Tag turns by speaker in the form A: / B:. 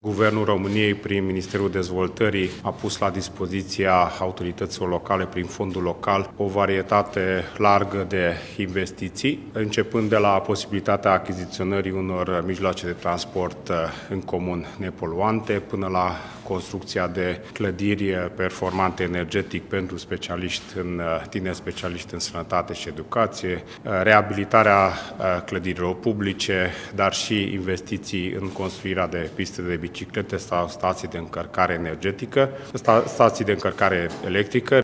A: Guvernul României, prin Ministerul Dezvoltării, a pus la dispoziția autorităților locale, prin fondul local, o varietate largă de investiții, începând de la posibilitatea achiziționării unor mijloace de transport în comun nepoluante, până la construcția de clădiri performante energetic pentru tineri specialiști în sănătate și educație, reabilitarea clădirilor publice, dar și investiții în construirea de piste de biciclete sau stații de încărcare energetică, stații de încărcare electrică.